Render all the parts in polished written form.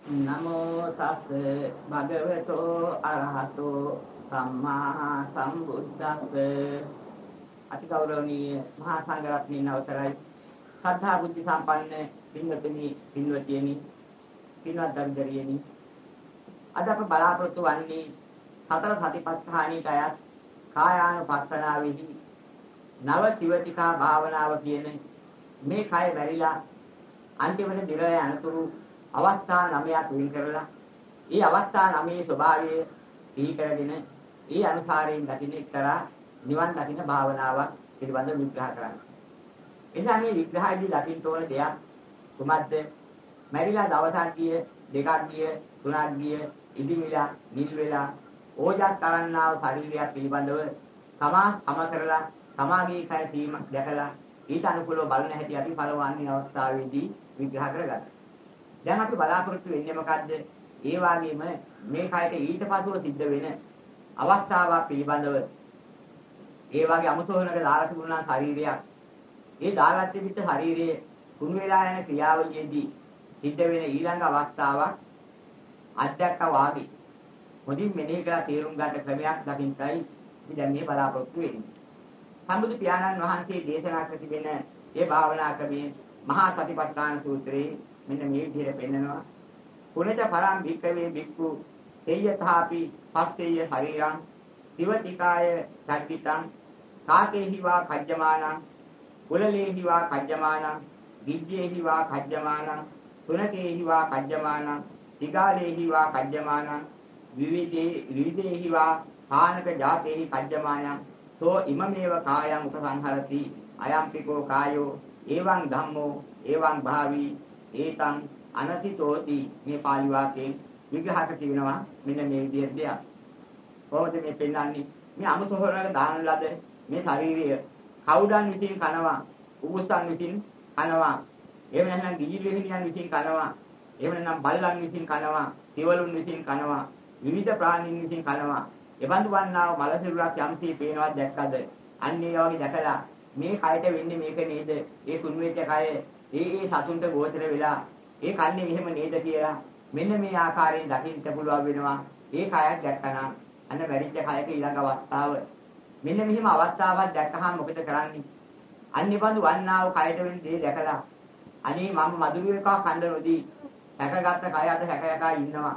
නමෝ තස් භගවතෝ අරහතෝ සම්මා සම්බුද්දස්ස අතිගෞරවනීය මහා සංඝරත්නයන් අවසරයි සද්ධා බුද්ධ සම්පන්න පින්වතුනි පින්වතියනි පින්වත් දරුදරියනි අද අප බලාපොරොත්තු වන්නේ සතර සතිපට්ඨානයට අයත් කායානුපස්සනාවේදී නව ත්‍රිවතිකා භාවනාව කියන මේ කය බැරිලා අන්තිමට දිරය අනතුරු අවස්ථා 9ක් වින් කරලා ඒ අවස්ථා 9 ස්වභාවය සිහි කරගෙන ඒ අනුසාරයෙන් දකින්න එක්තරා නිවන් දකින්න භාවනාවක් පිළිබඳව විග්‍රහ කරන්න. එනිසා මේ විග්‍රහයේදී දකින්න ඕන දෙයක් කුමක්ද? මැරිලා දවසක් ගිය, දෙකක් ගිය, තුනක් ගිය, ඉදිමිලා, නිල් වෙලා ඕජස් කරන්නාව ශරීරයක් පිළිබඳව සම කරලා සමාගයේ කය සීම දැකලා ඊට අනුකූලව බලන හැටි අපි පළවන්නේ අවස්ථාවේදී විග්‍රහ කරගන්නවා. දැන් අපි බලාපොරොත්තු වෙන්නේ මොකද්ද? ඒ වගේම මේ කයට ඊට පසුව සිද්ධ වෙන අවස්ථාවක් පිළිබඳව ඒ වගේ අමුතෝනක දාලා තිබුණා ශරීරයක්. ඒ දාලා තිබිච්ච ශරීරයේ කුණු වෙලා යන ක්‍රියාවලියේදී සිද්ධ වෙන ඊළඟ අවස්ථාවක් අධ්‍යක් වාගේ. මොදින් මෙනෙහි කරලා තේරුම් ගන්න ක්‍රමයක් දකින්නයි අපි දැන් මේ බලාපොරොත්තු වෙන්නේ. සම්බුදු පියාණන් වහන්සේ දේශනා කර තිබෙන මේ භාවනා ක්‍රමයේ මහා සතිපට්ඨාන සූත්‍රයේ මෙන්න මේ විදිහට පෙන්නනවා. පුනේත පරම් භික්ඛවේ භික්ඛු තේයථාපි පස්සේය ශරීරං දිවතිකාය සක්විතං කාකේහි වා කජ්ජමානං කුලලේහි වා කජ්ජමානං විජ්ජේහි වා කජ්ජමානං තුනකේහි වා කජ්ජමානං තිගාලේහි වා කජ්ජමානං විවිධේහි වා කානක ජාතේහි කජ්ජමානං සෝ ඉමමේව කායං උපසංහරති අයම්පිකෝ කායෝ එවං ධම්මෝ එවං භාවි ඒතං අනතිතෝති මේ පාලි වාක්‍යයෙන් විග්‍රහක කියනවා මෙන්න මේ විදිහට දෙයක්. කොහොමද මේ පෙන්වන්නේ? මේ අමුසොහරක දාන ලද මේ ශරීරය කවුඩන් විසින් කනවා, උගුස්සන් විසින් කනවා, එහෙම නැත්නම් ගිජිලෙහිණියන් විසින් කනවා, එහෙම නැත්නම් බල්ලන් විසින් කනවා, තිවලුන් විසින් කනවා, විවිධ ප්‍රාණීන් විසින් කනවා. එබඳු වන්නා වූ මලසිරුරක් යම්සේ පේනවා දැක්කද? අන්න ඒ වගේ දැකලා මේ කයට වෙන්නේ මේක නේද? ඒ කුණු වෙච්ච කය ඒ සතුන්ට ගෝචර වෙලා ඒ කන්නේ මෙහෙම නේද කියලා මෙන්න මේ ආකාරයෙන් දකින්න පුළුවන් වෙනවා. ඒ කයක් දැක්කනම් අන්න වැරිච්ච කයක ඊළඟ අවස්ථාව මෙන්න මෙහිම අවස්ථාවක් දැක්කහම මොකද කරන්නේ? අන්නේ බඳු වන්නා වූ කයට වෙන දේ දැකලා අනේ මම මදුරු එකක් කන්න නොදී හැකගත්ත කය අද හැකයකා ඉන්නවා.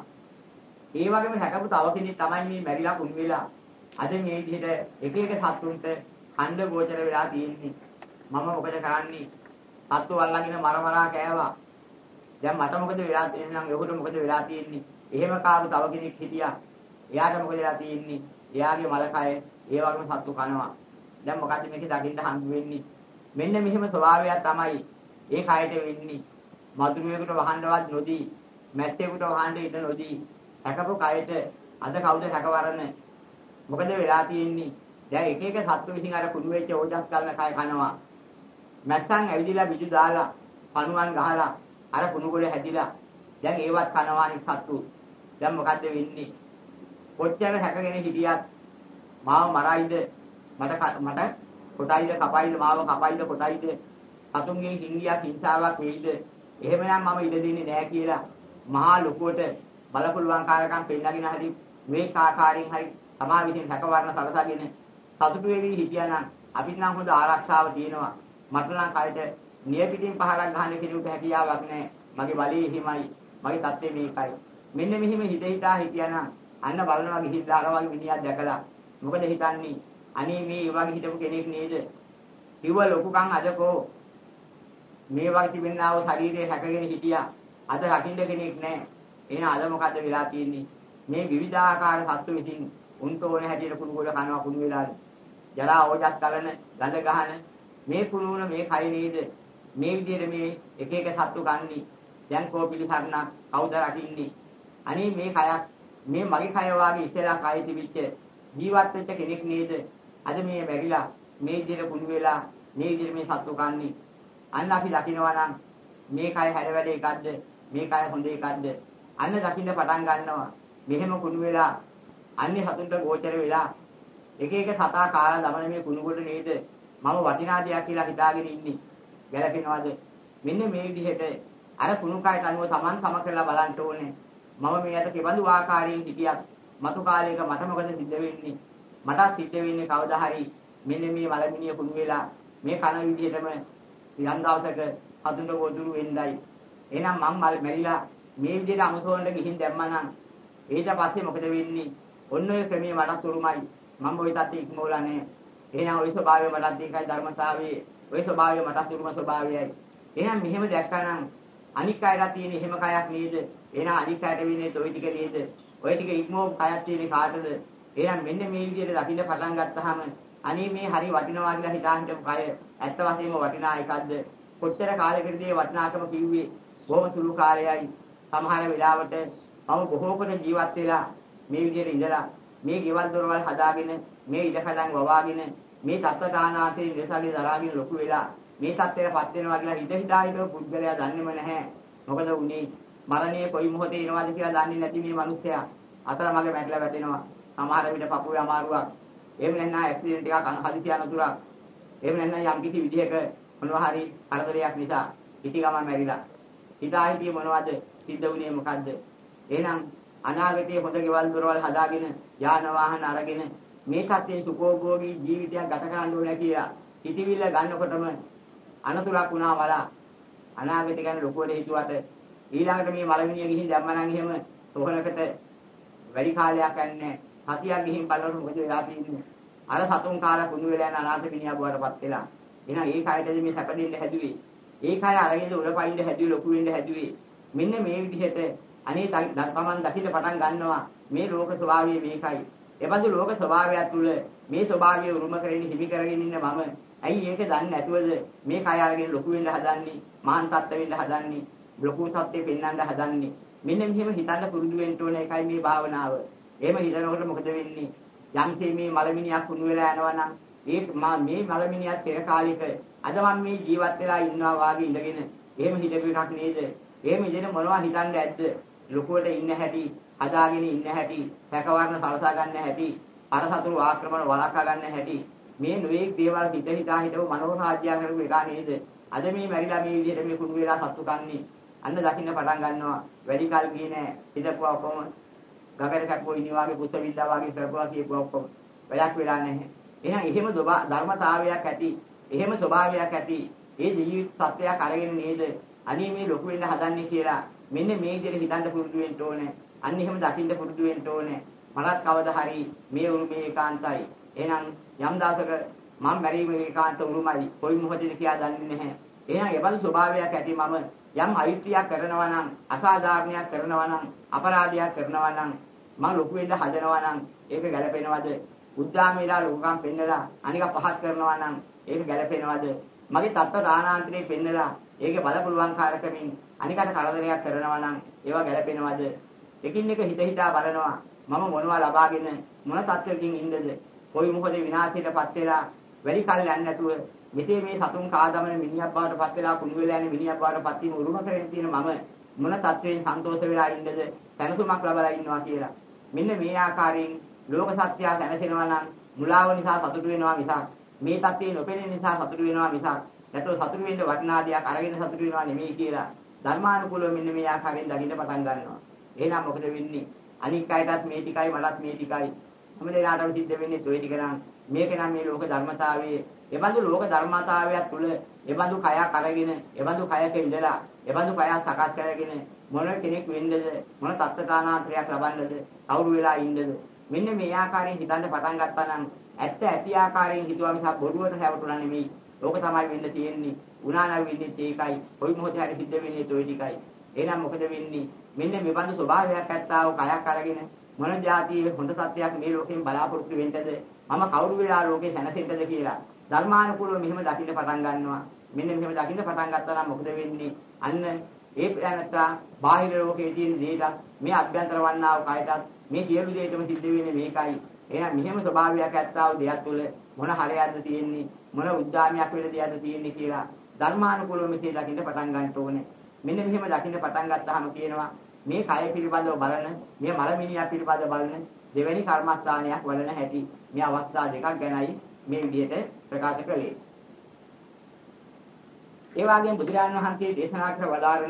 ඒ වගේම හැකපු තව කෙනෙක් තමයි මේ මැරිලා කුණු වෙලා අද මේ විදිහට එක එක සතුන්ට ඛණ්ඩ ගෝචර වෙලා තියෙන්නේ. මම මොකද කරන්නේ? සත්තු වල්ලාගෙන මරමරා කෑවා. දැන් මට මොකද වෙලා තියෙන්නේ නම් එහුට මොකද වෙලා තියෙන්නේ? එහෙම කාපු තව කෙනෙක් හිටියා. එයාට මොකද වෙලා තියෙන්නේ? එයාගේ මලකය ඒ වගේම සත්තු කනවා. දැන් මොකද මේක දකින්න හම්බ වෙන්නේ? මෙන්න මෙහෙම ස්වභාවයක් තමයි ඒ කයට වෙන්නේ. මදුරුවෙකුට වහන්නවත් නොදී, මැස්සෙකුට වහන්න ඉඩ නොදී, හැකපු කයට අද කවුද හැකවරන? මොකද වෙලා තියෙන්නේ? දැන් එක එක සත්තු විසින් අර කුඩු වෙච්ච ඕජස් ගන්න කය කනවා. මැස්සන් ඇවිදලා බිජු දාලා, පණුවන් ගහලා අර කුණු ගොඩ හැදිලා දැන් ඒවත් කනවානි සත්තු. දැන් මොකද්ද වෙන්නේ? කොච්චර හැකගෙන හිටියත් මාව මරයිද? මට කොටයිද කපයිද මාව කපයිද කොටයිද? සතුන්ගේ හිංගියක් හිංසාවක් වෙයිද? එහෙමනම් මම ඉඩ දෙන්නේ නැහැ කියලා මහා ලොකුවට බලපුලුවන් කාර්යකම් පෙන්නගෙන හරි මේ ආකාරයෙන් හරි තමා විසින් හැකවරණ සලසගෙන සතුටු වෙවි හිටියානම් අපිට නම් හොඳ ආරක්ෂාව තියෙනවා. මට නම් කයට නියපිටින් පහරක් ගන්න කෙනෙකුට හැකියාවක් නැහැ. මගේ බලයේ හිමයි. මගේ තත්ත්වය මේකයි. මෙන්න මෙහිම හිතා හිටියානම් අන්න බලනවා ගිහිල්ලා අර වගේ මිනිහක් දැකලා මොකද හිතන්නේ? අනේ මේ වගේ හිටපු කෙනෙක් නේද? කිව්ව ලොකුකම් අදකෝ මේ වගේ තිබෙනා වූ ශරීරය හැකගෙන හිටියා. අද රකින්න කෙනෙක් නැහැ. එහෙනම් අද මොකද වෙලා තියෙන්නේ? මේ විවිධාකාර සත්තු විසින් උන්තෝනේ හැටියට කුණු ගොඩ කනවා කුණු වෙලා. ජරා ඕජස් කලන, ගඳ ගහන මේ කුණුන මේ කය නේද? මේ විදිහට මේ එක එක සත්තු ගන්නි. දැන් කෝ පිළිසරණ කවුද රකින්නේ? අනේ මේ කයක් මේ මගේ කය වාගේ ඉස්සෙල්ලා කය තිබිච්ච ජීවත් වෙච්ච කෙනෙක් නේද? අද මේ මැරිලා මේ විදිහට කුණු වෙලා මේ විදිහට මේ සත්තු ගන්නි. අන්න අපි දකිනවා නම් මේ කය හැර වැඩ එකක්ද? මේ කය හොඳ එකක්ද? අන්න දකින්න පටන් ගන්නවා. මෙහෙම කුණු වෙලා අන්නේ සතුන්ට ගෝචර වෙලා එක එක සතා කාලා දමන මේ කුණු කොට නේද? මම වටිනා දෙයක් කියලා හිතාගෙන ඉන්නේ. ගැලපෙනවද? මෙන්න මේ විදිහට අර කුණු කයට අනුව Taman සම කරලා බලන්න ඕනේ. මම මේකට කෙබඳු ආකාරයෙන් හිටියත් මතු කාලයක මට මොකද සිද්ධ වෙන්නේ? මට සිද්ධ වෙන්නේ කවදා හරි මෙන්න මේ මලමිනිය කුණු වෙලා මේ කන විදිහටම යම් දවසක අඳුන වදුරු වෙන්නයි. එහෙනම් මම මැරිලා මේ විදිහට අමතෝරන්න ගිහින් දැම්මනම් ඊට පස්සේ මොකද වෙන්නේ? ඔන්න ඔය ක්‍රමයේ මටත් උරුමයි. මම ওই තත්ත්වෙ ඉක්මවලා නැහැ. එහෙනම් ওই ස්වභාවය මටත් දෙකයි ධර්මතාවයේ. ওই ස්වභාවය මටත් උරුම ස්වභාවයයි. එහෙනම් මෙහෙම දැක්කනම් අනික් අයලා තියෙන එහෙම කයක් නේද? එහෙනම් අනික් අයට වෙන්නේ toy ටික නේද? ඔය ටික ඉක්මව කයක් තියෙන කාටද? එහෙනම් මෙන්න මේ විදිහට දකින්න පටන් ගත්තාම අනේ මේ හරි වටිනවා කියලා හිතා හිටපු කය ඇත්ත වශයෙන්ම වටිනා එකක්ද? කොච්චර කාලෙකදී වටිනාකම කිව්වේ? බොහොම සුළු කාලයයි. සමහර වෙලාවට මම බොහෝ කොට ජීවත් වෙලා මේ විදිහට ඉඳලා මේ ගෙවල් දොරවල් හදාගෙන මේ ඉඩකඩම් වවාගෙන මේ තත්ත්වතානාතේ ඉඳසාලේ දරාගෙන ලොකු වෙලා මේ තත්ත්වයටපත් වෙනවා කියලා හිතා හිටව පුද්ගලයා දන්නේම නැහැ. මොකද උනේ මරණය කොයි මොහොතේ එනවද කියලා දන්නේ නැති මේ මිනිස්සයා අතරමඟ වැටලා වැටෙනවා. සමහර විට පපුවේ අමාරුවක්. එහෙම නැත්නම් ඇක්සිඩන්ට් එකක් හදිසි අනතුරක්. එහෙම නැත්නම් යම් කිසි විදිහක මොනවා හරි කරදරයක් නිසා ඉති ගමන් මැරිලා. හිතා හිටියේ මොනවද? සිද්ධ වුණේ මොකද්ද? එහෙනම් අනාගතයේ හොඳ ගෙවල් දොරවල් හදාගෙන යාන වාහන අරගෙන මේ සත්‍යයේ සුඛෝභෝගී ජීවිතයක් ගත කරන්න ඕනේ කියලා හිතවිල්ල ගන්නකොටම අනතුරක් වුණා වලා අනාගතය ගැන ලොකුවට හිතුවට ඊළඟට මේ මලමිනිය ගිහින් දැම්මනම් එහෙම සොහනකට වැඩි කාලයක් යන්නේ සතියක් ගිහින් බලනකොට මොකද වෙලා තියෙන්නේ? අර සතුන් කාලා කුණු වෙලා යන අනාථ මිනිහා බවටපත් වෙලා. එහෙනම් ඒ කායයටද මේ සැප දෙන්න හැදුවේ. ඒ කාය අරගෙන උරපයින්ද හැදුවේ ලොකු වෙන්න හැදුවේ. මෙන්න මේ විදිහට අනේ තමන් දකින්න පටන් ගන්නවා මේ ලෝක ස්වභාවය මේකයි. එබඳු ලෝක ස්වභාවය තුළ මේ ස්වභාවය උරුම කරගෙන හිමි කරගෙන ඉන්න මම ඇයි ඒක දන්නේ නැතුවද මේ කය අරගෙන ලොකු වෙන්න හදන්නේ, මහාන් තත්ත්ව වෙන්න හදන්නේ, ලොකු සත්‍යෙ පෙන්වන්න හදන්නේ. මෙන්න මෙහෙම හිතන්න පුරුදු වෙන්න ඕන එකයි මේ භාවනාව. එහෙම හිතනකොට මොකද වෙන්නේ? යම්සේ මේ මලමිනියක් කුණු වෙලා යනවා නම් මේ මලමිනියත් පෙර කාලෙක අද මම මේ ජීවත් වෙලා ඉන්නවා වාගේ ඉඳගෙන එහෙම හිතපු එකක් නේද? එහෙම ඉඳගෙන මොනවා හිතන්නේ ඇද්ද? ලොකුවට ඉන්න හැටි, හදාගෙන ඉන්න හැටි, සැකවර්ණ සලසා ගන්න හැටි, අර සතුරු ආක්‍රමණ වළක්වා ගන්න හැටි. මේ නොයේක් දේවල් හිතා හිටව මනෝරාජ්‍ය කරපු එක නේද? අද මේ මැරිලා මේ විදිහට මේ කුණු වෙලා සතු කන්නේ. අන්න දකින්න පටන් ගන්නවා. වැඩි කල් ගියේ නෑ. හිතපුවා ඔක්කොම ගගර කැප්පෝ ඉනිවාගේ පුස්ත විද්‍යා වාගේ කරපුවා කියපුවා ඔක්කොම වැඩක් වෙලා නැහැ. එහෙනම් එහෙම ධර්මතාවයක් ඇති, එහෙම ස්වභාවයක් ඇති. ඒ ජීවිත සත්‍යයක් අරගෙන නේද අනේ මේ ලොකු වෙන්න හදන්නේ කියලා මෙන්න මේ විදිහට හිතන්න පුරුදු වෙන්න ඕනේ. අන්න එහෙම දකින්න පුරුදු වෙන්න ඕනේ. මලත් කවදා හරි මේ උරුමේ ඒකාන්තයි. එහෙනම් යම් දවසක මම මැරීම ඒකාන්ත උරුමයි. කොයි මොහොතේද කියලා දන්නේ නැහැ. එහෙනම් ඒබඳු ස්වභාවයක් ඇති මම යම් අයිතියක් කරනවා නම්, අසාධාරණයක් කරනවා නම්, අපරාධයක් කරනවා නම්, මම ලොකු වෙන්න හදනවා නම් ඒක ගැලපෙනවද? උද්දාමේලා ලෝකම් පෙන්නලා අනික පහත් කරනවා නම් ඒක ගැලපෙනවද? මගේ තත්ත්ව දානාන්තරේ පෙන්නලා ඒකේ බලපුලුවන් කාර්කමින් අනිකට කරදරයක් කරනවා නම් ඒවා ගැලපෙනවද? එකින් එක හිතා බලනවා මම මොනවා ලබාගෙන මොන තත්ත්වයකින් ඉන්නද? කොයි මොහොතේ විනාශයටපත් වෙලා වැඩි කල් යන්නේ නැතුව මෙතේ මේ සතුන් කාදමන මිනිහක් බවටපත් වෙලා කුණු වෙලා යන මිනිහක් බවටපත් වීම උරුම කරගෙන තියෙන මම මොන තත්ත්වයෙන් සන්තෝෂ වෙලා ඉන්නද? සැනසුමක් ලබලා ඉන්නවා කියලා. මෙන්න මේ ආකාරයෙන් ලෝක සත්‍යය දැනසෙනවා නම් මුලාව නිසා සතුටු වෙනවා මිසක් මේ තත්ත්වේ නොපෙනෙන නිසා සතුටු වෙනවා මිසක් නැතෝ සතුටු වෙන්න වටිනා දෙයක් අරගෙන සතුටු වෙනවා නෙමෙයි කියලා ධර්මානුකූලව මෙන්න මේ ආකාරයෙන් දකින්න පටන් ගන්නවා. එහෙනම් මොකද වෙන්නේ? අනික් අයටත් මේ ටිකයි මටත් මේ ටිකයි. හැම දෙනාටම සිද්ධ වෙන්නේ toy ටික නම් මේක නම් මේ ලෝක ධර්මතාවයේ එබඳු ලෝක ධර්මතාවයක් තුළ එබඳු කයක් අරගෙන එබඳු කයක ඉඳලා එබඳු කයක් සකස් කරගෙන මොන කෙනෙක් වෙන්නද මොන තත්ත්වතානාන්තරයක් ලබන්නද කවුරු වෙලා ඉන්නද මෙන්න මේ ආකාරයෙන් හිතන්න පටන් ගත්තා නම් ඇත්ත ඇති ආකාරයෙන් හිතුවා මිසක් බොරුවට හැවටුණා නෙමෙයි. ඕක තමයි වෙන්න තියෙන්නේ. උනානම් වෙන්නේ ඒකයි. කොයි මොහොතේ හරි සිද්ධ වෙන්නේ toy ටිකයි. එහෙනම් මොකද වෙන්නේ? මෙන්න මේ බඳු ස්වභාවයක් ඇත්තා වූ කයක් අරගෙන මොන જાතියේ හොඳ සත්‍යයක් මේ ලෝකෙන් බලාපොරොත්තු වෙන්නද? මම කවුරු වෙලා ලෝකේ සැනසෙන්නද කියලා ධර්මානුකූලව මෙහෙම දකින්න පටන් ගන්නවා. මෙන්න මෙහෙම දකින්න පටන් ගත්තා නම් මොකද වෙන්නේ? අන්න ඒ ප්‍රයත්නතා බාහිර ලෝකයේ තියෙන දේට මේ අභ්‍යන්තර වන්නා වූ කයටත් මේ සියලු දේටම සිද්ධ වෙන්නේ මේකයි. එහෙනම් මෙහෙම ස්වභාවයක් ඇත්තා වූ දෙයක් තුළ මොන හරයක්ද තියෙන්නේ? මොන උද්දාමයක් වෙන දෙයක්ද තියෙන්නේ කියලා ධර්මානුකූලව මෙසේ දකින්න පටන් ගන්න ඕනේ. මෙන්න මෙහෙම දකින්න පටන් ගත්තාම කියනවා මේ කය පිළිබඳව බලන, මේ මලමිනියා පිළිබඳව බලන දෙවැනි කර්මස්ථානයක් වලන හැටි මේ අවස්ථා දෙකක් ගැනයි මේ විදිහට ප්‍රකාශ කළේ. ඒ වගේම බුදුරජාණන් වහන්සේ දේශනා කර වදාරනවා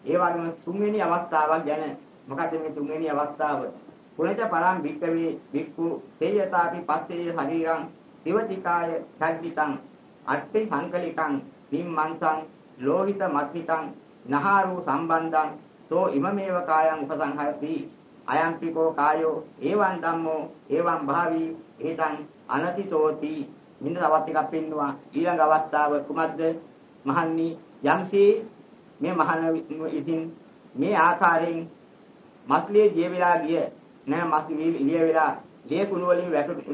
ඒ වගේම තුන්වෙනි අවස්ථාවක් ගැන මොකද මේ තුන්වෙනි අවස්ථාව? පුණජ පරම් භික්කවේ භික්ඛු තේයතාපි පස්සේ ශරීරං දිවතිකාය සද්දිතං අට්ඨි සංකලිකං හිම්මන්සං ලෝහිත මත්හිතං නහාරු සම්බන්ධං සෝ ඉමමේව කායං උපසංහයති අයම්පිකෝ කායෝ එවං ධම්මෝ එවං භාවී ඒතං අනතිතෝති. මින්න තවත් එකක් පෙන්නවා. ඊළඟ අවස්ථාව කුමක්ද? මහන්නි යම්සේ මේ මහණ ඉතින් මේ ආකාරයෙන් මස්ලියේ ජීව වෙලා ගිය නෑ මස්ලියේ ඉලිය වෙලා ලේ කුණු වලින්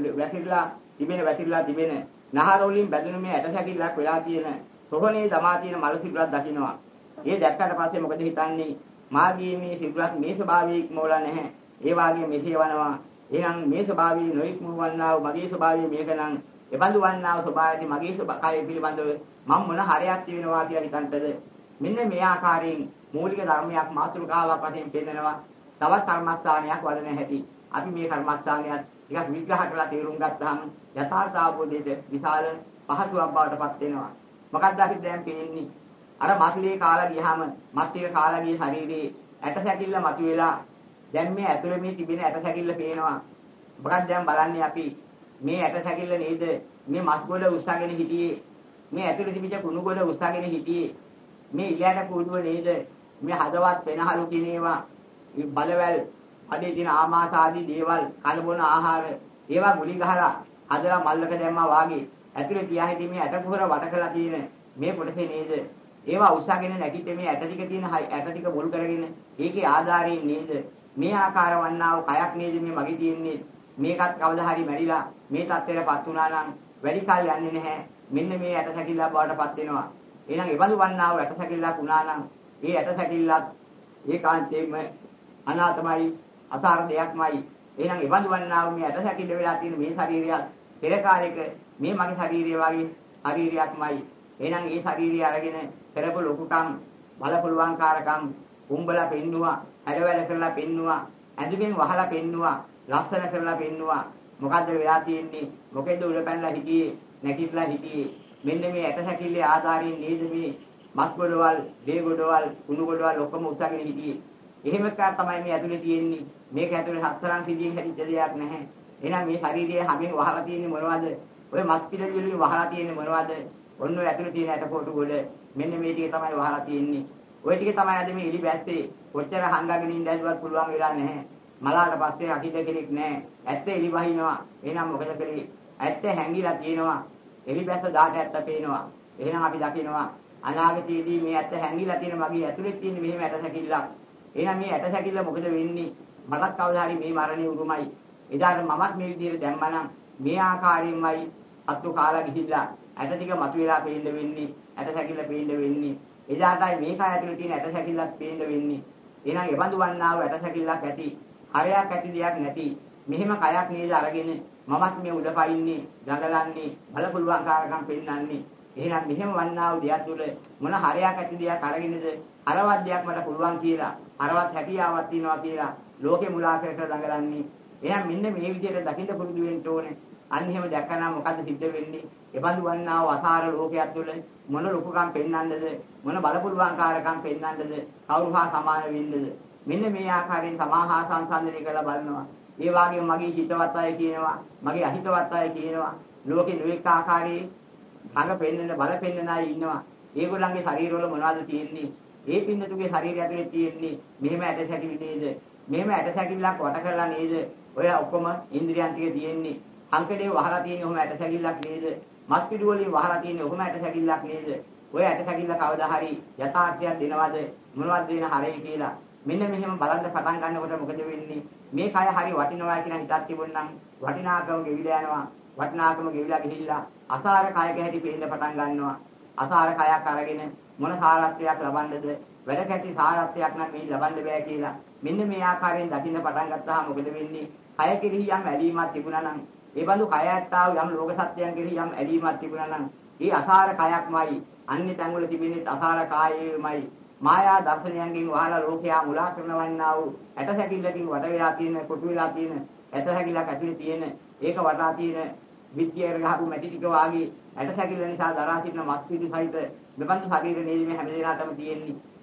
වැතිරලා තිබෙන නහර වලින් බැඳුණු මේ ඇට සැකිල්ලක් වෙලා තියෙන සොහනේ දමා තියෙන මල සිරුරක් දකින්නවා. ඒ දැක්කට පස්සේ මොකද හිතන්නේ? මාගේ මේ සිරුරක් මේ ස්වභාවයේ ඉක්මවලා නැහැ. ඒ වාගේ මෙසේ වනවා. එහෙනම් මේ ස්වභාවයේ නොඉක්මවන්නා වූ මගේ ස්වභාවය මේකනම් එබඳු වන්නා වූ ස්වභාවයදී මගේ ස්වභාවය පිළිබඳව මම මොන හරයක් තියෙනවා කියලා හිතන්ටද? මෙන්න මේ ආකාරයෙන් මූලික ධර්මයක් මාතෘකාවක් වශයෙන් පෙන්නනවා. තවත් කර්මස්ථානයක් වදන හැටි. අපි මේ කර්මස්ථානයත් ටිකක් විග්‍රහ කරලා තේරුම් ගත්තාම යථාර්ථ අවබෝධයේ විශාල පහසුවක් බවට පත් වෙනවා. මොකක්ද අපි දැන් පේන්නේ? අර මස්ලියේ කාලා ගියාම මස්ලියේ කාලා ගිය ශරීරයේ ඇට සැකිල්ල මතුවෙලා දැන් මේ ඇතුලේ මේ තිබෙන ඇට සැකිල්ල පේනවා. මොකක්ද දැන් බලන්නේ අපි මේ ඇට සැකිල්ල නේද මේ මස් ගොඩ උස්සගෙන හිටියේ, මේ ඇතුලේ තිබිච්ච කුණු ගොඩ උස්සගෙන හිටියේ, මේ ඉලයට කුඩුව නේද මේ හදවත් වෙනහලු කිනේවා බලවැල් අඩේ දින ආමාස ආදී දේවල් කලබොන ආහාර ඒවා ගුලි ගහලා හදලා මල්ලක දැම්මා වාගේ ඇතුලේ තියා හිටියේ මේ ඇට කුහර වට කරලා තියෙන මේ කොටසේ නේද ඒවා උස්සගෙන නැගිට මේ ඇට ටික තියෙන ඇට ටික මුල් කරගෙන ඒකේ ආධාරයෙන් නේද මේ ආකාර වන්නා වූ කයක් නේද මේ මගේ තියෙන්නේ. මේකත් කවදා හරි මැරිලා මේ තත්ත්වයටපත් වුණා නම් වැඩි කල් යන්නේ නැහැ. මෙන්න මේ ඇට සැකිල්ලක් බවටපත් වෙනවා. එහෙනම් එවලු වන්නා වූ ඇට සැකිල්ලක් වුණා නම් ඒ ඇට සැකිල්ලත් ඒකාන්තයෙන්ම අනාත්මයි අසාර දෙයක්මයි. එහෙනම් එවලු වන්නා වූ මේ ඇට සැකිල්ල වෙලා තියෙන මේ ශරීරයත් පෙර කාලෙක මේ මගේ ශරීරය වගේ ශරීරයක්මයි. එහෙනම් ඒ ශරීරය අරගෙන කරපු ලොකුකම් බලපුලුවන්කාරකම් උඹලා පෙන්නවා, හැරවැල කරලා පෙන්නවා, ඇඳුමින් වහලා පෙන්නවා, ලස්සන කරලා පෙන්නවා. මොකද්ද වෙලා තියෙන්නේ? මොකෙන්ද උඩ පැනලා හිටියේ, නැගිටලා හිටියේ? මෙන්න මේ ඇට සැකිල්ලේ ආධාරයෙන් නේද මේ මස් ගොඩවල්, දේ ගොඩවල්, කුණු ගොඩවල් ඔක්කොම උස්සගෙන හිටියේ. එහෙම එකක් තමයි මේ ඇතුලේ තියෙන්නේ. මේක ඇතුලේ හතරන් සිදින් හැදිච්ච දෙයක් නැහැ. එහෙනම් මේ ශරීරයේ හැමෙන් වහලා තියෙන්නේ මොනවද? ඔය මස් පිළිලි වලින් වහලා තියෙන්නේ මොනවද? ඔන්න ඔය ඇතුලේ තියෙන ඇට කොටු ගොඩ මෙන්න මේ ටික තමයි වහලා තියෙන්නේ. ඔය ටික තමයි අද මේ එලි බැස්සේ කොච්චර හංගගෙන ඉඳන්වත් පුළුවන් වෙලා නැහැ. මලාට පස්සේ අකිද කෙනෙක් නැහැ. ඇත්ත එලි වහිනවා. එහෙනම් මොකද කරේ? ඇත්ත හැංගිලා තියෙනවා. එලි බැස්ස දාට ඇත්ත පේනවා. එහෙනම් අපි දකිනවා අනාගතයේදී මේ ඇත්ත හැංගිලා තියෙන මගේ ඇතුලේ තියෙන මෙහෙම ඇට සැකිල්ලක්. එහෙනම් මේ ඇට සැකිල්ල මොකද වෙන්නේ? මටත් කවදා හරි මේ මරණය උරුමයි. එදාට මමත් මේ විදිහට දැම්මනම් මේ ආකාරයෙන්මයි අත්තු කාලා ගිහිල්ලා ඇට ටික මතුවලා පේන්න වෙන්නේ. ඇට සැකිල්ල පේන්න වෙන්නේ. එදාටයි මේක ඇතුලේ තියෙන ඇට සැකිල්ලක් පේන්න වෙන්නේ. එහෙනම් එවඳු වන්නා වූ ඇට සැකිල්ලක් ඇති, හරයක් ඇති දෙයක් නැති. මෙහෙම කයක් නේද අරගෙන මමත් මේ උඩපයින්නේ, දඟලන්නේ, බලපුලුවන්කාරකම් පෙන්නන්නේ. එහෙනම් මෙහෙම වන්නා වූ දෙයක් තුළ මොන හරයක් ඇති දෙයක් අරගෙනද හරවත් දෙයක් මට පුළුවන් කියලා, හරවත් හැකියාවක් තියනවා කියලා ලෝකේ මුලා කර දඟලන්නේ. එහෙනම් මෙන්න මේ විදිහට දකින්න පුරුදු වෙන්න ඕනේ. අන්න එහෙම දැක්කනම් මොකද්ද සිද්ධ වෙන්නේ? එබඳු වන්නා වූ අසාර ලෝකයක් තුළ මොන ලොකුකම් පෙන්වන්නද? මොන බලපුලුවන්කාරකම් පෙන්වන්නද? කවුරු හා සමාන වෙන්නද? මෙන්න මේ ආකාරයෙන් සමාහා සංසන්දනය කරලා බලනවා. ඒ වගේම මගේ හිතවත් අය කියනවා, මගේ අහිතවත් අය කියනවා. ලෝකේ නොඑක ආකාරයේ සංග පෙන්වන්න බල පෙන්වන අය ඉන්නවා. ඒගොල්ලන්ගේ ශරීරවල මොනවද තියෙන්නේ? ඒ පින්නතුගේ ශරීරය ඇතුලේ තියෙන්නේ මෙහෙම ඇට සැකිලි නේද? මෙහෙම ඇට සැකිල්ලක් වට කරලා නේද? ඔය ඔක්කොම ඉන්ද්‍රියන් ටික තියෙන්නේ. අංකඩේ වහලා තියෙන්නේ ඔහොම ඇට සැකිල්ලක් නේද? මස් පිටු වලින් වහලා තියෙන්නේ ඔහොම ඇට සැකිල්ලක් නේද? ඔය ඇට සැකිල්ල කවදා හරි යථාර්ථයක් දෙනවද? මොනවද දෙන හරේ කියලා. මෙන්න මෙහෙම බලන්න පටන් ගන්නකොට මොකද වෙන්නේ? මේ කය හරි වටිනවා කියන හිතක් තිබුණනම් වටිනාකම ගෙවිලා යනවා. වටිනාකම ගෙවිලා ගිහිල්ලා අසාර කයක හැටි පේන්න පටන් ගන්නවා. අසාර කයක් අරගෙන මොන සාරත්වයක් ලබන්නද? වැඩ කැටි සාරත්වයක් නම් මේ ලබන්න බෑ කියලා. මෙන්න මේ ආකාරයෙන් දකින්න පටන් ගත්තාම මොකද වෙන්නේ? කය කෙරෙහි යම් ඇලීමක් තිබුණා නම් ඒ බඳු කය ඇත්තා යම් ලෝක සත්‍යයන් කෙරෙහි යම් ඇලීමක් තිබුණා නම් ඒ අසාර කයක්මයි අන්නේ තැන් වල තිබෙන්නේ අසාර කායයමයි. මායා දර්ශනයන්ගෙන් වහලා ලෝකයා මුලා කරනවන්නා වූ ඇට සැකිල්ලකින් වට වෙලා තියෙන, කොටු වෙලා තියෙන ඇට සැකිල්ලක් ඇතුලේ තියෙන ඒක වටා තියෙන විද්‍යාවර ගහපු මැටි ටික වාගේ ඇට සැකිල්ල නිසා දරා සිටින මස් පිටු සහිත මෙබඳු ශරීර නේද මේ හැම දෙනාටම තියෙන්නේ.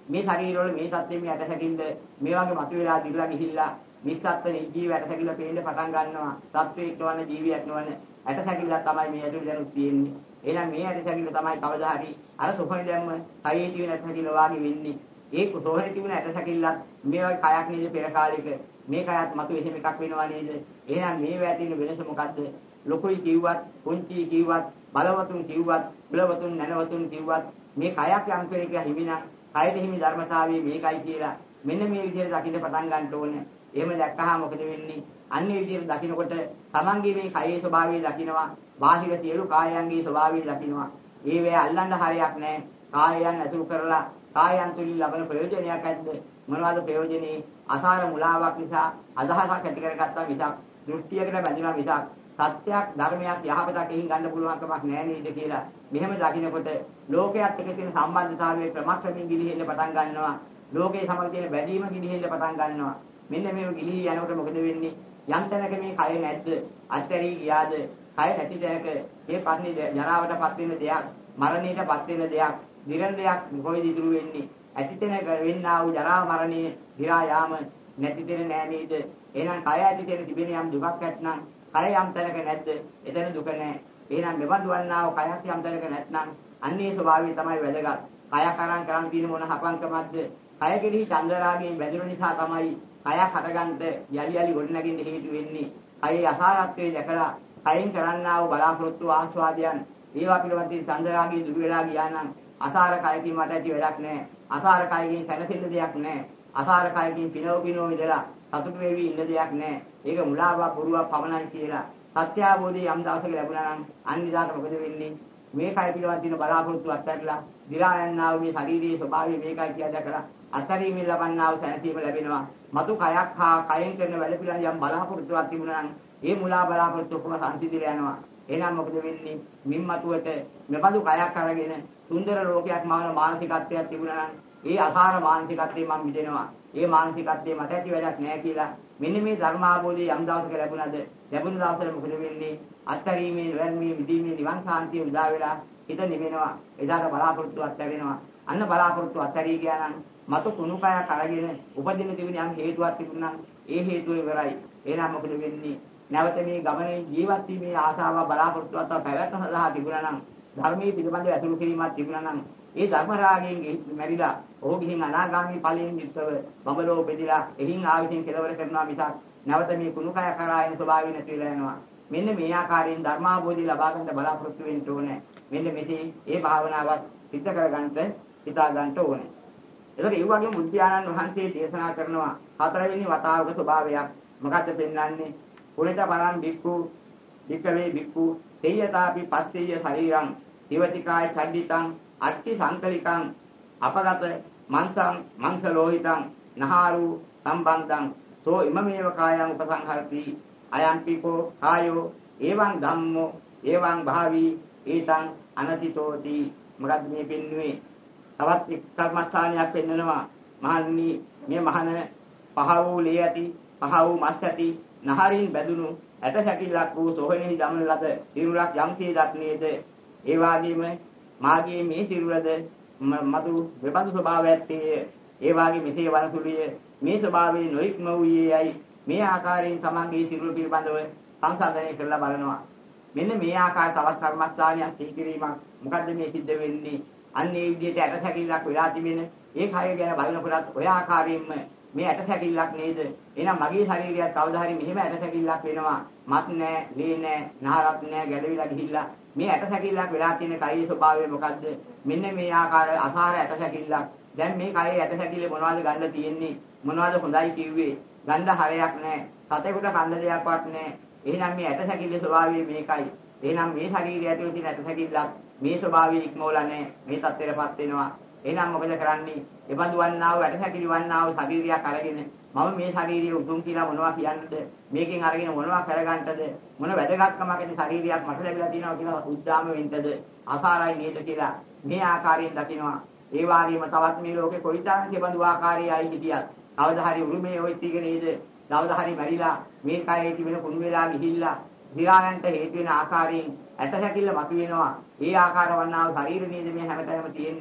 මේ ශරීරවල මේ සත්‍යයේ මේ ඇට සැකිල්ල මේ වගේ මතුවලා දිරලා ගිහිල්ලා මිස්සත්ත්ව ජීව ඇට සැකිල්ල පේන්න පටන් ගන්නවා. සත්වයක් නොවන ජීවියක් නොවන ඇට සැකිල්ල තමයි මේ ඇතුළේ දැනුත් තියෙන්නේ. එහෙනම් මේ ඇට සැකිල්ල තමයි කවදා හරි අර සොහොනේ දැම්ම කයේ තියෙන ඇට සැකිල්ල වාගේ වෙන්නේ. ඒ සොහොනේ තිබුණ ඇට සැකිල්ලත් මේ වගේ කයක් නේද පෙර කාලෙක මේ කයත් මතු එහෙම එකක් වෙනවා නේද? එහෙනම් මේ වැටින වෙනස මොකද්ද? ලොකුයි කිව්වත්, පුංචි කිව්වත්, බලවතුන් කිව්වත්, බලවතුන් නැනවතුන් කිව්වත් මේ කයක් යම් කෙනෙක් හිමිනා කයට හිමි ධර්මතාවයේ මේකයි කියලා මෙන්න මේ විදිහට දකින්න පටන් ගන්න ඕනේ. එහෙම දැක්කහම මොකද වෙන්නේ? අන්නේ විදිහට දකින්නකොට තමන්ගේ මේ කයේ ස්වභාවය දකින්නවා, බාහිර සියලු කායයන්ගේ ස්වභාවය දකින්නවා. ඒ වේ අල්ලන්න හරියක් නැහැ. කායයන් ඇසුරු කරලා කායයන් තුලින් ලබන ප්‍රයෝජනයක් ඇද්ද? මොනවාද ප්‍රයෝජනේ? අසාර මුලාවක් නිසා අදහසක් ඇති කරගත්තා මිසක් දෘෂ්ටියකට බැඳිනවා මිසක් සත්‍යයක් ධර්මයක් යහපතක් එහින් ගන්න පුළුවන් කමක් නැහැ නේද කියලා. මෙහෙම දකින්නකොට ලෝකයක් එක්ක තියෙන සම්බන්ධතාවයේ ක්‍රමක්‍රමයෙන් ගිලිහෙන්න පටන් ගන්නවා. ලෝකයේ සමග තියෙන බැඳීම ගිලිහෙන්න පටන් ගන්නවා. මෙන්න මේව ගිලිහි යනකොට මොකද වෙන්නේ? යම් තැනක මේ කය නැද්ද? අත්හැරී ගියාද? කය නැති තැනක මේ පස්නේ ජරාවටපත් වෙන දෙයක්, මරණයටපත් වෙන දෙයක්, නිරන් දෙයක් කොහෙද ඉතුරු වෙන්නේ? ඇති තැනක වෙන්නා වූ ජරා මරණය, දිරා යාම නැති තැන නෑ නේද? එහෙනම් කය ඇති තැන තිබෙන යම් දුකක් ඇත්නම් කය යම් තැනක නැද්ද? එතන දුක නෑ. එහෙනම් මෙබඳු වන්නා වූ කයක් යම් තැනක නැත්නම් අන්නේ ස්වභාවය තමයි වැදගත්. කයක් අරන් කරන් තියෙන මොන හපංකමක්ද? කය කෙරෙහි චන්දරාගයෙන් බැඳුණු නිසා තමයි කයක් හටගන්න යලි යලි ගොඩනගින්න හේතු වෙන්නේ. කයේ අසාරත්වයේ දැකලා කයෙන් කරන්නා වූ බලාපොරොත්තු ආස්වාදයන් ඒවා පිළිබඳව චන්දරාගයේ දුර වෙලා ගියා නම් අසාර කයකින් මට ඇති වැඩක් නැහැ. අසාර කයකින් සැනසෙන්න දෙයක් නැහැ. අසාර කයකින් පිනෝ විදලා සතුට වෙවි ඉන්න දෙයක් නැහැ. ඒක මුලාවක් බොරුවක් පමණයි කියලා සත්‍ය අවබෝධය යම් දවසක ලැබුණා නම් අනිදාට මොකද වෙන්නේ? මේ කය පිළිබඳ තියෙන බලාපොරොත්තු අත්හැරලා දිරා යන්නා වූ මේ ශාරීරික ස්වභාවය මේකයි කියලා දැකලා අත්හැරීමෙන් ලබන්නා වූ සැනසීම ලැබෙනවා. මතු කයක් හා කයෙන් කරන වැඩ පිළිබඳ යම් බලාපොරොත්තුවක් තිබුණා නම් ඒ මුලා බලාපොරොත්තු ඔක්කොම සංසිඳිලා යනවා. එහෙනම් මොකද වෙන්නේ? මින්මතුවට මෙබඳු කයක් අරගෙන සුන්දර ලෝකයක් මාන මානසිකත්වයක් තිබුණා නම් ඒ අසාර මානසිකත්වයෙන් මම මිදෙනවා. ඒ මානසිකත්වයේ මට ඇති වැඩක් නැහැ කියලා මෙන්න මේ ධර්මාභෝධය යම් දවසක ලැබුණාද? ලැබුණ දවසේ මොකද වෙන්නේ? අත්තරීමේ නොයන්මේ මිදීමේ නිවන් සාන්තිය උදා වෙලා හිත නිවෙනවා. එදාට බලාපොරොත්තු අත්හැරෙනවා. අන්න බලාපොරොත්තු අත්හැරී ගියා නම් මතු කුණු කයක් අරගෙන උපදින තිබුණ යම් හේතුවක් තිබුණා නම් ඒ හේතුව ඉවරයි. එහෙනම් මොකද වෙන්නේ? නැවත මේ ගමනේ ජීවත් වීමේ ආශාව බලාපොරොත්තුවත් පැවැත්ම සඳහා තිබුණා නම් ධර්මයේ පිළිබඳව ඇසුරු කිරීමක් තිබුණා නම් ඒ ධර්ම රාගයෙන් මැරිලා ඔහු ගිහින් අනාගාමී ඵලයෙන් යුක්තව බබලෝ බෙදලා එහින් ආවිසින් කෙලවර කරනවා මිසක් නැවත මේ කුණු කය කරා එන ස්වභාවය නැති වෙලා යනවා. මෙන්න මේ ආකාරයෙන් ධර්මාභෝධය ලබා ගන්න බලාපොරොත්තු වෙන්න ඕනේ. මෙන්න මෙසේ ඒ භාවනාවත් සිද්ධ කරගන්නට හිතා ගන්න ඕනේ. ඒකට ඒ වගේම බුද්ධානන් වහන්සේ දේශනා කරනවා හතරවෙනි වතාවක ස්වභාවයක්. මොකක්ද පෙන්වන්නේ? පුරිත පරම් බික්කු වික්කවේ බික්කු තේයතාපි පස්සෙය ශරීරං දිවතිකාය චණ්ඩිතං අට්ටි සංකලිකං අපගත මංසං මංස ලෝහිතං නහාරු සම්බන්ධං සෝ ඉමමේව කායං උපසංහරති අයන්පිකෝ කායෝ එවං ධම්මෝ එවං භාවි ඊතං අනතිතෝති. මොකද්ද මේ පෙන්වුවේ? තවත් එක් කර්මස්ථානයක් පෙන්වනවා. මහණනි මේ මහණ පහ වූ ලේ ඇති පහ වූ මස් ඇති නහරින් බැඳුණු ඇට සැකිල්ලක් වූ සොහොනෙහි දමන ලද සිරුරක් යම්සේ දක්නේද ඒ වාගේම මාගේ මේ සිරුරද මතු විබඳු ස්වභාවයක් තේ ඒ වාගේ මෙසේ වනසුලිය මේ ස්වභාවයේ නොයික්ම වූයේයි මේ ආකාරයෙන් තමන්ගේ සිරුර පිළිබඳව සංසන්දනය කරලා බලනවා. මෙන්න මේ ආකාර තවත් කර්මස්ථානයක් සීකිරීමක්. මොකද්ද මේ සිද්ධ වෙන්නේ? අන්නේ විදිහට ඇට සැකිල්ලක් වෙලා තිබෙන ඒ කය ගැන බලනකොටත් ඔය ආකාරයෙන්ම මේ ඇට සැකිල්ලක් නේද? එහෙනම් මගේ ශරීරයත් කවදා හරි මෙහෙම ඇට සැකිල්ලක් වෙනවා. මත් නැහැ, ලේ නැහැ, නහරක් නැහැ, ගැළවිලා ගිහිල්ලා මේ ඇට සැකිල්ලක් වෙලා තියෙන කයේ ස්වභාවය මොකද්ද? මෙන්න මේ ආකාර අසාර ඇට සැකිල්ලක්. දැන් මේ කයේ ඇට සැකිල්ල මොනවද ගන්න තියෙන්නේ? මොනවද හොඳයි කිව්වේ? ගන්න හරයක් නැහැ. සතෙකුට කන්න දෙයක්වත් නැහැ. එහෙනම් මේ ඇට සැකිල්ලේ ස්වභාවය මේකයි. එහෙනම් මේ ශරීරය ඇතුළේ තියෙන ඇට සැකිල්ලක් මේ ස්වභාවය ඉක්මවලා නැහැ. මේ තත්ත්වයටපත් වෙනවා. එහෙනම් මොකද කරන්නේ? එබඳු වන්නා වූ ඇට සැකිලි වන්නා වූ ශරීරයක් අරගෙන මම මේ ශරීරය උතුම් කියලා මොනවා කියන්නද? මේකෙන් අරගෙන මොනවා කරගන්නද? මොන වැදගත්කමක් ඇති ශරීරයක් මට ලැබිලා තියෙනවා කියලා උද්දාම වෙන්නද? අසාරයි නේද කියලා මේ ආකාරයෙන් දකිනවා. ඒ වගේම තවත් මේ ලෝකේ කොයිතරම් තිබඳු ආකාරයයි හිටියත් කවදා හරි උරුමේ ඔය ටික නේද? දවදා හරි මැරිලා මේ කයේ තිබෙන කුණු වෙලා ගිහිල්ලා විරායන්ට හේතු වෙන ආකාරයෙන් ඇට සැකිල්ල මතුවෙනවා. ඒ ආකාර වන්නා වූ ශරීර නේද මේ හැමතැනම තියෙන්නේ.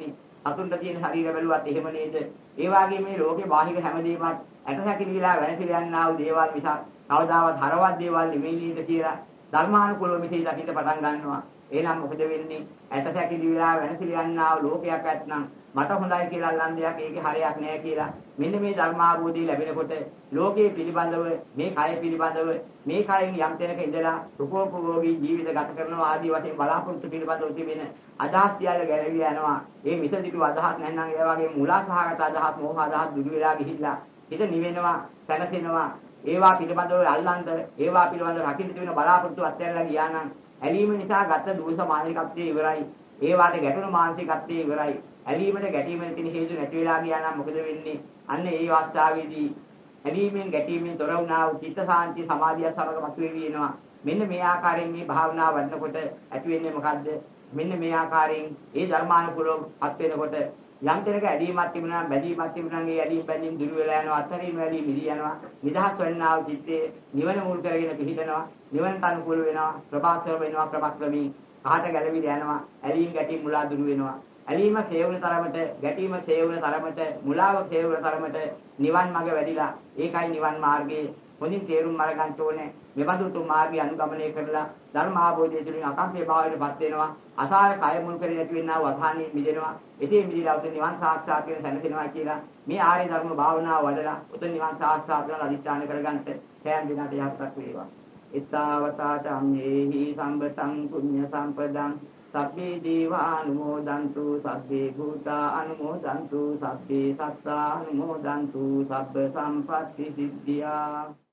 සතුන්ට තියෙන ශරීර බැලුවත් එහෙම නේද? ඒ වගේ මේ ලෝකේ බාහිර හැමදේමත් ඇටසැකිලිලා වෙනසිලා යනා වූ දේවල් මිසක් කවදාවත් හරවත් දේවල් නෙමෙයි නේද කියලා ධර්මානුකූලව මෙසේ දකින්න පටන් ගන්නවා. එහෙනම් මොකද වෙන්නේ? ඇටසැකිලිලා වෙනසිලා යනා වූ ලෝකයක් ඇත්නම් මට හොඳයි කියලා අල්ලන් දෙයක් ඒකේ හරයක් නැහැ කියලා මෙන්න මේ ධර්මාභෝධය ලැබෙනකොට ලෝකයේ පිළිබඳව මේ කය පිළිබඳව මේ කයෙන් යම් තැනක ඉඳලා සුඛෝපභෝගී ජීවිත ගත කරනවා ආදී වශයෙන් බලාපොරොත්තු පිළිබඳව තිබෙන අදහස් සියල්ල ගැලවිලා යනවා. මේ මිසදිටු අදහස් නැත්නම් ඒ වගේ මූලාසහගත අදහස් මෝහ අදහස් දුරු වෙලා ගිහිල්ලා හිත නිවෙනවා, සැනසෙනවා. ඒවා පිළිබඳව අල්ලන්ද ඒවා පිළිබඳව රකින්න තිබෙන බලාපොරොත්තු අත්හැරලා ගියා නම් ඇලීම නිසා ගත දුස මානසිකත්වයේ ඉවරයි. ඒවාට ගැටුණු මානසිකත්වයේ ඉවරයි. ඇලීමට ගැටීමෙන් තියෙන හේතු නැති වෙලා ගියා නම් මොකද වෙන්නේ? අන්න ඒ අවස්ථාවේදී ඇලීමෙන් ගැටීමෙන් තොර වුණා වූ චිත්ත සාන්ති සමාධිය සමග මතුවේවි වෙනවා. මෙන්න මේ ආකාරයෙන් මේ භාවනාව වඩනකොට ඇති වෙන්නේ මොකද්ද? මෙන්න මේ ආකාරයෙන් ඒ ධර්මානුකූලව පත් වෙනකොට යම් තැනක ඇලීමක් තිබුණා නම් බැඳීමක් තිබුණා නම් ඒ ඇලීම් බැඳීම් දුරු වෙලා යනවා. අත්හැරීම වැඩි මිදී යනවා. නිදහස් වෙන්නා වූ චිත්තේ නිවන මුල් කරගෙන පිහිටනවා. නිවනට අනුකූල වෙනවා. ප්‍රභාස්වර වෙනවා. ප්‍රභක්‍රමී කාට ගැළවිලා යනවා. ඇලීම් ගැටීම් මුලා දුරු වෙනවා. ඇලීම සේවන තරමට ගැටීම සේවන තරමට මුලාව සේවන තරමට නිවන් මඟ වැඩිලා ඒකයි නිවන් මාර්ගයේ හොඳින් තේරුම් අරගන්න ඕනේ. මෙබඳු තුන් මාර්ගය අනුගමනය කරලා ධර්ම ආභෝධය තුළින් අකම්පේ භාවයටපත් වෙනවා. අසාර කය මුල් කරගෙන ඇති වෙනා වූ අසහනින් මිදෙනවා. එසේ මිදලා උතුම් නිවන් සාක්ෂාත් වෙන සැනසෙනවා කියලා මේ ආර්ය ධර්ම භාවනාව වඩලා උතුම් නිවන් සාක්ෂාත් කරලා අධිෂ්ඨාන කරගන්නට සෑම දිනකට යහපතක් වේවා. ඉත්තාවතාට අම්මේහි සම්බතං පුඤ්ඤ සම්පදං සබ්බේ දේවානුමෝදන්තු සබ්බේ භූතා අනුමෝදන්තු සබ්බේ සත්තා අනුමෝදන්තු සබ්බ සම්පත්ති සිද්ධියා